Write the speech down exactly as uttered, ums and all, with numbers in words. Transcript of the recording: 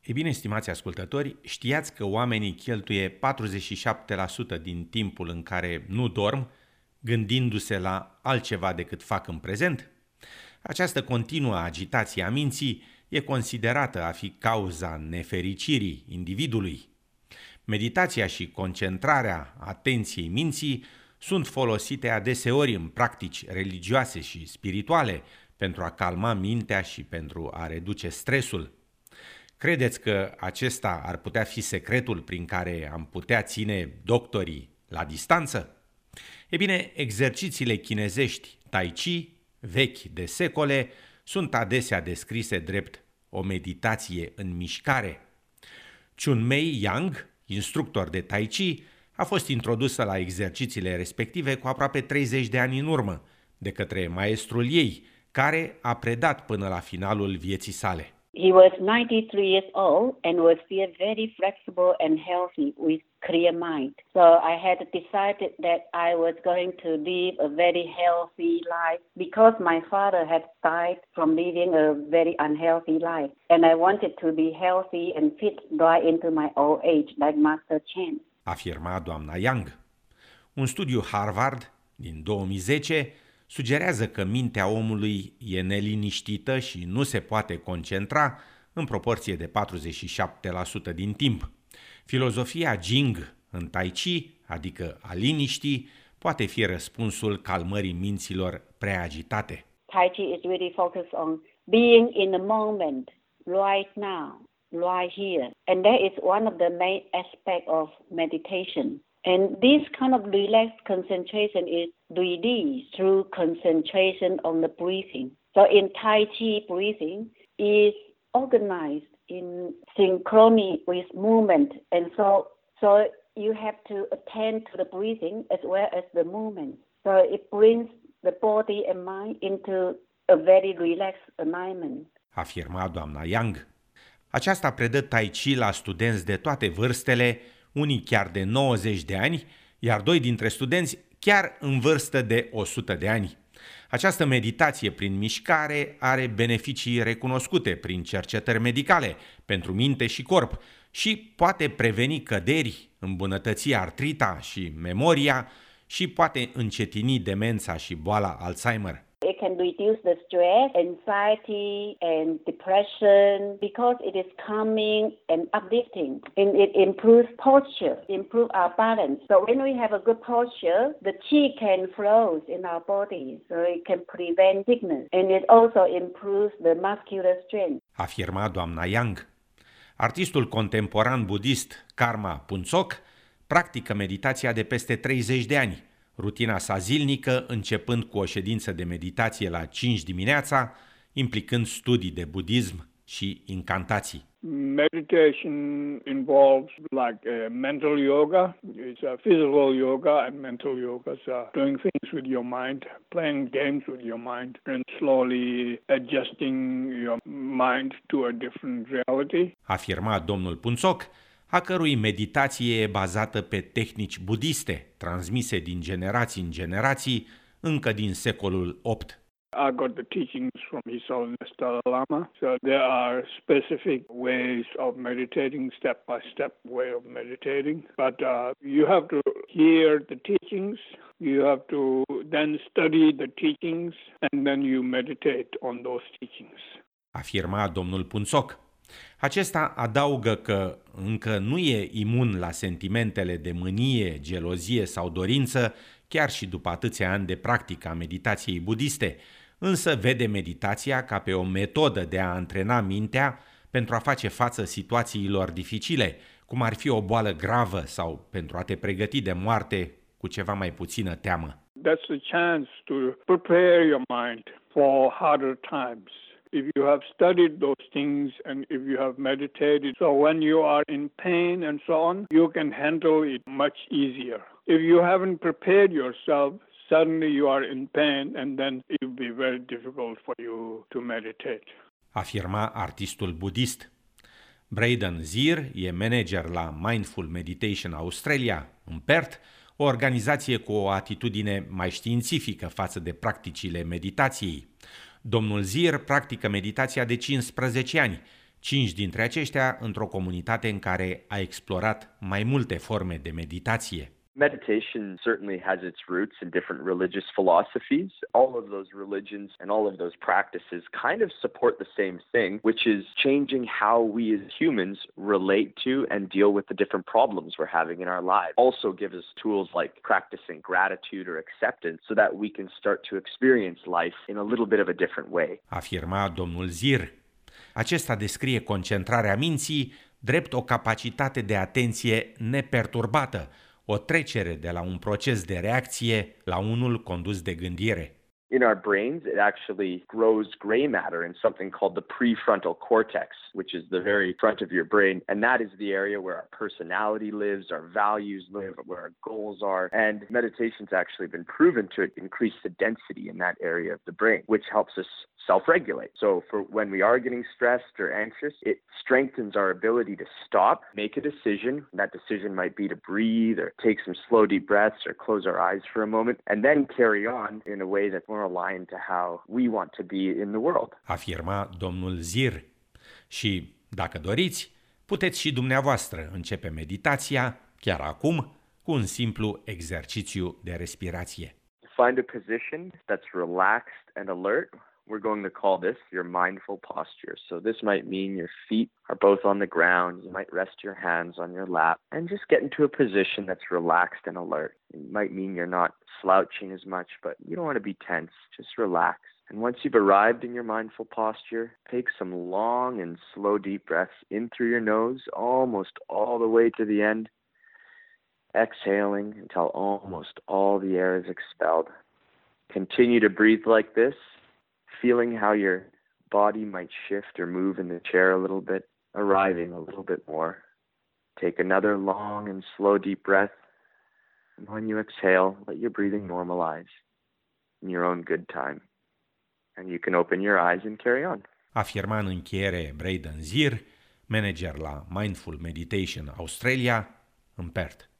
Ei bine, stimați ascultători, știați că oamenii cheltuie patruzeci și șapte la sută din timpul în care nu dorm gândindu-se la altceva decât fac în prezent? Această continuă agitație a minții e considerată a fi cauza nefericirii individului. Meditația și concentrarea atenției minții sunt folosite adeseori în practici religioase și spirituale pentru a calma mintea și pentru a reduce stresul. Credeți că acesta ar putea fi secretul prin care am putea ține doctorii la distanță? E bine, exercițiile chinezești Tai Chi, vechi de secole, sunt adesea descrise drept o meditație în mișcare. Chun Mei Yang, instructor de Tai Chi, a fost introdusă la exercițiile respective cu aproape treizeci de ani în urmă, de către maestrul ei, care a predat până la finalul vieții sale. He was ninety-three years old and was still very flexible and healthy with clear mind. So I had decided that I was going to live a very healthy life because my father had died from living a very unhealthy life. And I wanted to be healthy and fit right into my old age like Master Chen. Afirma doamna Yang. Un studiu Harvard din două mii zece sugerează că mintea omului e neliniștită și nu se poate concentra în proporție de patruzeci și șapte la sută din timp. Filozofia Jing în Tai Chi, adică a liniștii, poate fi răspunsul calmării minților prea agitate. Tai Chi is really focused on being in the moment, right now, right here. And that is one of the main aspects of meditation. And this kind of relaxed concentration is released through concentration on the breathing. So in Tai Chi, breathing is organized in synchrony with movement. And so, so you have to attend to the breathing as well as the movement. So it brings the body and mind into a very relaxed alignment. Afirma doamna Yang. Aceasta predă Tai Chi la studenți de toate vârstele, unii chiar de nouăzeci de ani, iar doi dintre studenți chiar în vârstă de o sută de ani. Această meditație prin mișcare are beneficii recunoscute prin cercetări medicale pentru minte și corp și poate preveni căderi, îmbunătăți artrita și memoria și poate încetini demența și boala Alzheimer. It can reduce the stress, anxiety, and depression because it is calming and uplifting. And it improves posture, improve our balance. So when we have a good posture, the qi can flow in our body, so it can prevent sickness. And it also improves the muscular strength. Afirma doamna Yang. Artistul contemporan budist Karma Phuntsok practică meditația de peste treizeci de ani. Rutina sa zilnică începând cu o ședință de meditație la cinci dimineața, implicând studii de budism și incantații. Meditation involves like uh, mental yoga, it's a physical yoga and mental yoga, so doing things with your mind, playing games with your mind and slowly adjusting your mind to a different reality. Afirma domnul Phuntsok, a cărui meditație e bazată pe tehnici budiste, transmise din generații în generații, încă din secolul opt. I got the teachings from His Holiness Dalai Lama, so there are specific ways of meditating, step-by-step way of meditating, but uh, you have to hear the teachings, you have to then study the teachings, and then you meditate on those teachings. Afirma domnul Phuntsok. Acesta adaugă că încă nu e imun la sentimentele de mânie, gelozie sau dorință, chiar și după atâția ani de practică a meditației budiste, însă vede meditația ca pe o metodă de a antrena mintea pentru a face față situațiilor dificile, cum ar fi o boală gravă sau pentru a te pregăti de moarte cu ceva mai puțină teamă. That's a chance to prepare your mind for harder times. If you have studied those things and if you have meditated, so when you are in pain and so on, you can handle it much easier. If you haven't prepared yourself, suddenly you are in pain and then it will be very difficult for you to meditate. Afirma artistul budist. Braden Zir e manager la Mindful Meditation Australia, în Perth, o organizație cu o atitudine mai științifică față de practicile meditației. Domnul Zir practică meditația de cincisprezece ani, cinci dintre aceștia într-o comunitate în care a explorat mai multe forme de meditație. Meditation certainly has its roots in different religious philosophies. All of those religions and all of those practices kind of support the same thing, which is changing how we as humans relate to and deal with the different problems we're having in our lives. Also gives us tools like practicing gratitude or acceptance so that we can start to experience life in a little bit of a different way. Afirma domnul Zir. Acesta descrie concentrarea minții drept o capacitate de atenție neperturbată, o trecere de la un proces de reacție la unul condus de gândire. In our brains, it actually grows gray matter in something called the prefrontal cortex, which is the very front of your brain. And that is the area where our personality lives, our values live, where our goals are. And meditation's actually been proven to increase the density in that area of the brain, which helps us self-regulate. So for when we are getting stressed or anxious, it strengthens our ability to stop, make a decision. That decision might be to breathe or take some slow, deep breaths or close our eyes for a moment, and then carry on in a way that's more aligned to how we want to be in the world. Afirma domnul Zir. Și, dacă doriți, puteți și dumneavoastră începe meditația chiar acum cu un simplu exercițiu de respirație. Find a position that's relaxed and alert. We're going to call this your mindful posture. So this might mean your feet are both on the ground. You might rest your hands on your lap and just get into a position that's relaxed and alert. It might mean you're not slouching as much, but you don't want to be tense. Just relax. And once you've arrived in your mindful posture, take some long and slow deep breaths in through your nose, almost all the way to the end, exhaling until almost all the air is expelled. Continue to breathe like this, feeling how your body might shift or move in the chair a little bit, arriving a little bit more. Take another long and slow deep breath, and when you exhale, let your breathing normalize in your own good time. And you can open your eyes and carry on. Afirma în încheiere Braden Zir, manager la Mindful Meditation Australia, în Perth.